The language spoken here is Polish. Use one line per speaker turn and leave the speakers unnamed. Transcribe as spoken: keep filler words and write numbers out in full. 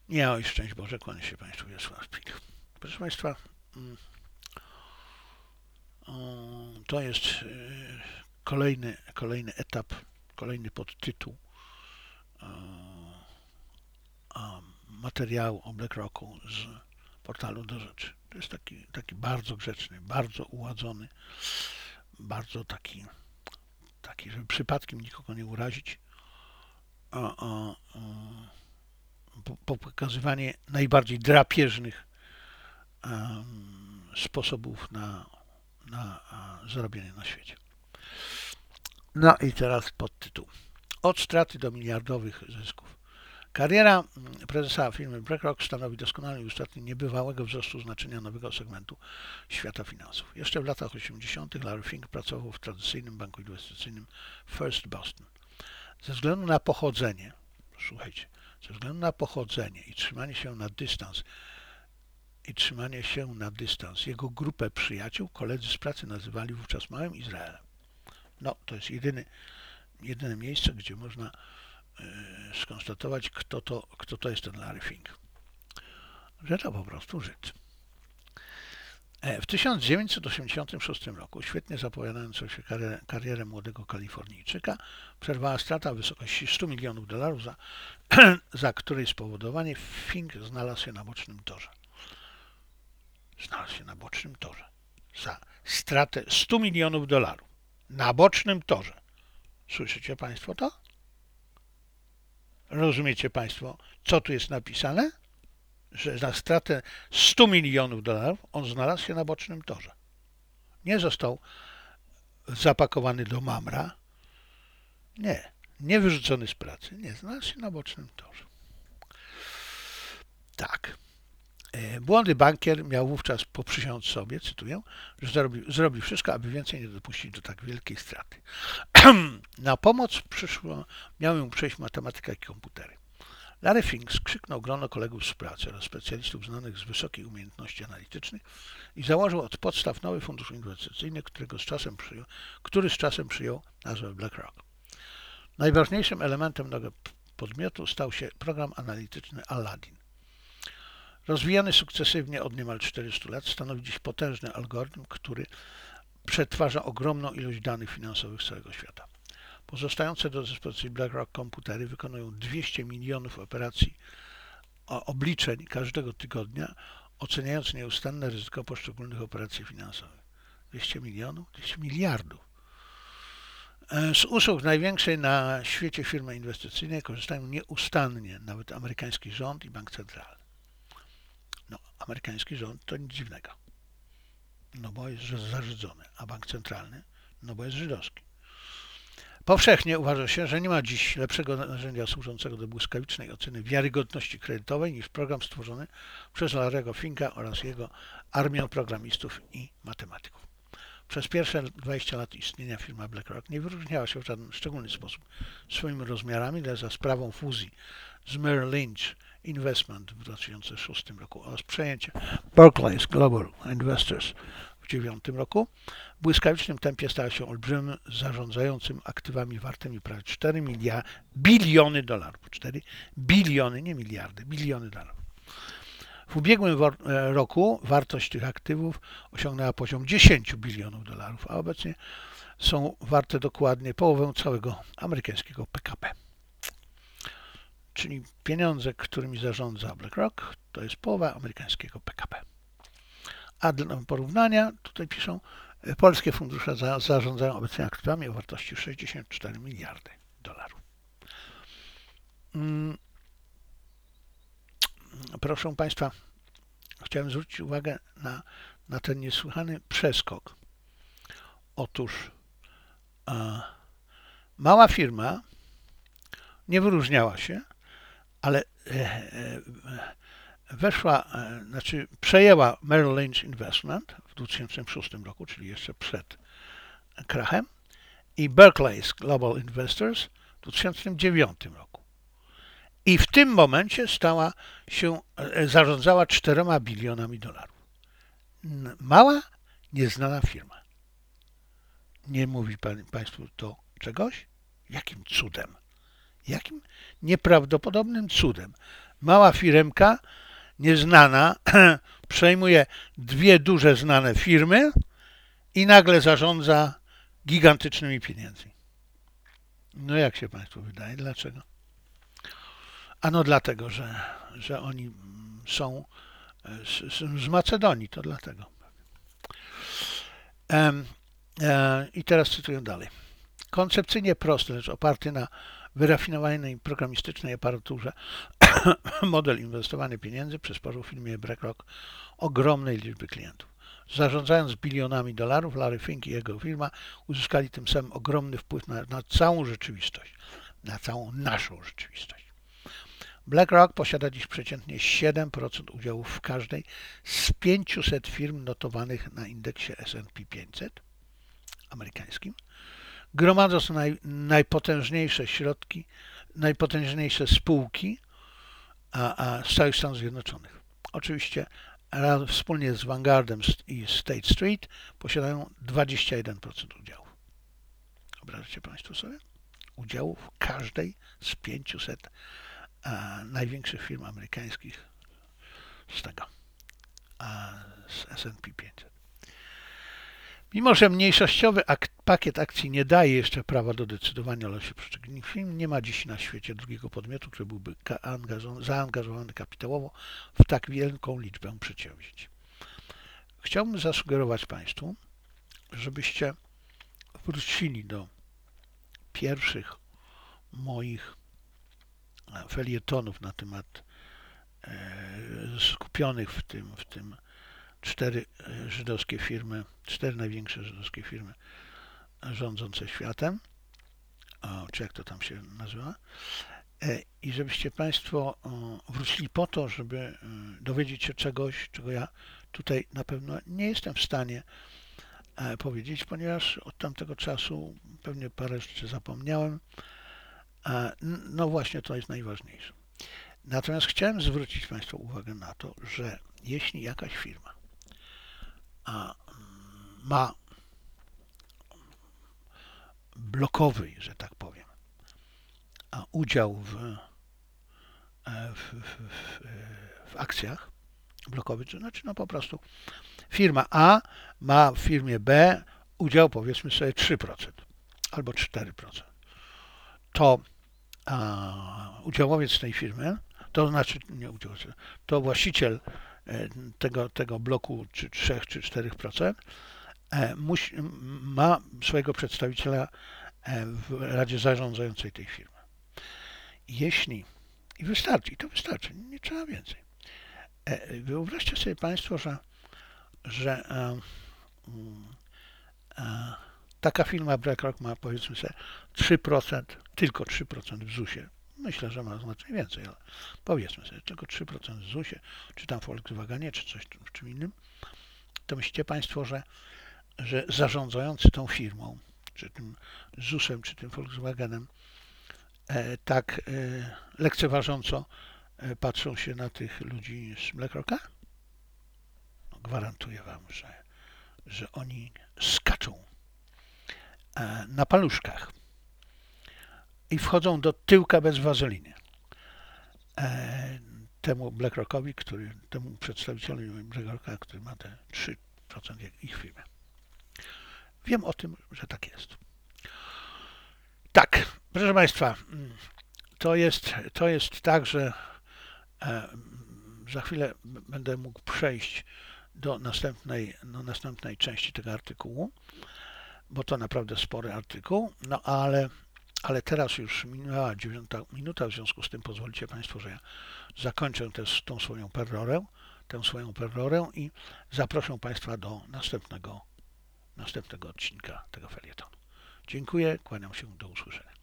Nie, oj, szczęść Boże, kłania się Państwu Wiesław Pik. Proszę Państwa, to jest kolejny, kolejny etap, kolejny podtytuł materiału o BlackRocku z portalu Do Rzeczy. To jest taki, taki bardzo grzeczny, bardzo uładzony, bardzo taki, taki, żeby przypadkiem nikogo nie urazić, o, o, o, pokazywanie najbardziej drapieżnych um, sposobów na, na zarobienie na świecie. No i teraz podtytuł. Od straty do miliardowych zysków. Kariera prezesa firmy BlackRock stanowi doskonałe uzasadnienie niebywałego wzrostu znaczenia nowego segmentu świata finansów. Jeszcze w latach osiemdziesiątych Larry Fink pracował w tradycyjnym banku inwestycyjnym First Boston. Ze względu na pochodzenie, słuchajcie, ze względu na pochodzenie i trzymanie się na dystans i trzymanie się na dystans jego grupę przyjaciół koledzy z pracy nazywali wówczas Małym Izraelem. No, to jest jedyny, jedyne miejsce, gdzie można y, skonstatować, kto to, kto to jest ten Larry Fink. Że to po prostu Żyd. W tysiąc dziewięćset osiemdziesiątym szóstym roku, świetnie zapowiadającą się karierę, karierę młodego Kalifornijczyka, przerwała strata w wysokości stu milionów dolarów, za, za której spowodowanie Fink znalazł się na bocznym torze. Znalazł się na bocznym torze. Za stratę stu milionów dolarów. Na bocznym torze. Słyszycie Państwo to? Rozumiecie Państwo, co tu jest napisane? Że za stratę stu milionów dolarów on znalazł się na bocznym torze. Nie został zapakowany do mamra. Nie. Nie wyrzucony z pracy. Nie, znalazł się na bocznym torze. Tak. Młody bankier miał wówczas poprzysiąc sobie, cytuję, że zrobi, zrobi wszystko, aby więcej nie dopuścić do tak wielkiej straty. Na pomoc przyszło, miał mu przejść matematyka i komputery. Larry Fink skrzyknął grono kolegów z pracy oraz specjalistów znanych z wysokiej umiejętności analitycznych i założył od podstaw nowy fundusz inwestycyjny, którego z czasem przyjął, który z czasem przyjął nazwę BlackRock. Najważniejszym elementem nowego podmiotu stał się program analityczny Aladdin. Rozwijany sukcesywnie od niemal czterystu lat, stanowi dziś potężny algorytm, który przetwarza ogromną ilość danych finansowych z całego świata. Pozostające do dyspozycji BlackRock komputery wykonują dwieście milionów operacji obliczeń każdego tygodnia, oceniając nieustanne ryzyko poszczególnych operacji finansowych. dwieście milionów? dwieście miliardów. Z usług największej na świecie firmy inwestycyjnej korzystają nieustannie nawet amerykański rząd i bank centralny. No, amerykański rząd to nic dziwnego, no bo jest zażydzony, a bank centralny, no bo jest żydowski. Powszechnie uważa się, że nie ma dziś lepszego narzędzia służącego do błyskawicznej oceny wiarygodności kredytowej niż program stworzony przez Larry'ego Finka oraz jego armię programistów i matematyków. Przez pierwsze dwadzieścia lat istnienia firma BlackRock nie wyróżniała się w żaden szczególny sposób swoimi rozmiarami, lecz za sprawą fuzji z Merrill Lynch Investment w dwa tysiące szóstym roku oraz przejęcia Barclays Global Investors w dwa tysiące dziewiątym roku w błyskawicznym tempie stała się olbrzymim zarządzającym aktywami wartymi prawie cztery miliardy, biliony dolarów. cztery biliony, nie miliardy, biliony dolarów. W ubiegłym roku wartość tych aktywów osiągnęła poziom dziesięć bilionów dolarów, a obecnie są warte dokładnie połowę całego amerykańskiego P K B. Czyli pieniądze, którymi zarządza BlackRock, to jest połowa amerykańskiego P K B. A dla porównania, tutaj piszą, polskie fundusze za, zarządzają obecnie aktywami o wartości sześćdziesiąt cztery miliardy dolarów. Hmm. Proszę Państwa, chciałem zwrócić uwagę na, na ten niesłychany przeskok. Otóż a, mała firma nie wyróżniała się, ale e, e, weszła, e, znaczy przejęła Merrill Lynch Investment w dwa tysiące szóstym roku, czyli jeszcze przed krachem, i Barclays Global Investors w dwa tysiące dziewiątym roku. I w tym momencie stała się, zarządzała czterema bilionami dolarów. Mała, nieznana firma. Nie mówi pan, Państwu to czegoś? Jakim cudem? Jakim nieprawdopodobnym cudem Mała firemka, nieznana, przejmuje dwie duże znane firmy i nagle zarządza gigantycznymi pieniędzmi. No jak się Państwu wydaje? Dlaczego? Ano dlatego, że, że oni są z, z Macedonii, to dlatego. E, e, I teraz cytuję dalej. Koncepcyjnie prosty, lecz oparty na wyrafinowanej programistycznej aparaturze model inwestowania pieniędzy przysporzył firmie BlackRock ogromnej liczby klientów. Zarządzając bilionami dolarów, Larry Fink i jego firma uzyskali tym samym ogromny wpływ na, na całą rzeczywistość, na całą naszą rzeczywistość. BlackRock posiada dziś przeciętnie siedem procent udziałów w każdej z pięciuset firm notowanych na indeksie S and P pięćset amerykańskim, gromadząc naj, najpotężniejsze środki, najpotężniejsze spółki a, a z całych Stanów Zjednoczonych. Oczywiście raz, wspólnie z Vanguardem i State Street posiadają dwadzieścia jeden procent udziałów. Wyobraźcie Państwo sobie? Udziałów każdej z pięciuset a, największych firm amerykańskich z tego, a, z S and P pięćset. Mimo że mniejszościowy ak pakiet akcji nie daje jeszcze prawa do decydowania o losie poszczególnych firm, nie ma dziś na świecie drugiego podmiotu, który byłby zaangażowany kapitałowo w tak wielką liczbę przedsięwzięć. Chciałbym zasugerować Państwu, żebyście wrócili do pierwszych moich felietonów na temat e, skupionych w tym, w tym cztery żydowskie firmy, cztery największe żydowskie firmy rządzące światem, o, czy jak to tam się nazywa, i żebyście Państwo wrócili po to, żeby dowiedzieć się czegoś, czego ja tutaj na pewno nie jestem w stanie powiedzieć, ponieważ od tamtego czasu pewnie parę rzeczy zapomniałem. No właśnie, to jest najważniejsze. Natomiast chciałem zwrócić Państwu uwagę na to, że jeśli jakaś firma a, ma blokowy, że tak powiem, a udział w, w, w, w akcjach blokowych, to znaczy no po prostu firma A ma w firmie B udział powiedzmy sobie trzy procent albo cztery procent. To a, udziałowiec tej firmy, to znaczy nie udziałowiec, to właściciel tego, tego bloku czy trzy czy cztery procent musi, ma swojego przedstawiciela w Radzie Zarządzającej tej firmy. Jeśli, i wystarczy, i to wystarczy, nie trzeba więcej. Wyobraźcie sobie Państwo, że, że a, a, taka firma BlackRock ma powiedzmy sobie trzy procent, tylko trzy procent w zusie. Myślę, że ma znacznie więcej, ale powiedzmy sobie, tylko trzy procent w zusie, czy tam w Volkswagenie, czy coś w czym innym, to myślicie Państwo, że, że zarządzający tą firmą, czy tym zusem, czy tym Volkswagenem, e, tak e, lekceważąco e, patrzą się na tych ludzi z BlackRocka? No, gwarantuję Wam, że, że oni skaczą e, na paluszkach i wchodzą do tyłka bez wazeliny e, temu BlackRockowi, który, temu przedstawicielowi BlackRocka, który ma te trzy procent jak ich firmy. Wiem o tym, że tak jest. Tak, proszę Państwa, to jest, to jest tak, że e, za chwilę będę mógł przejść do następnej, do następnej części tego artykułu, bo to naprawdę spory artykuł, no ale Ale teraz już minęła dziewiąta minuta, w związku z tym pozwolicie Państwo, że ja zakończę też tą swoją perorę, tę swoją perorę i zaproszę Państwa do następnego, następnego odcinka tego felietonu. Dziękuję, kłaniam się, do usłyszenia.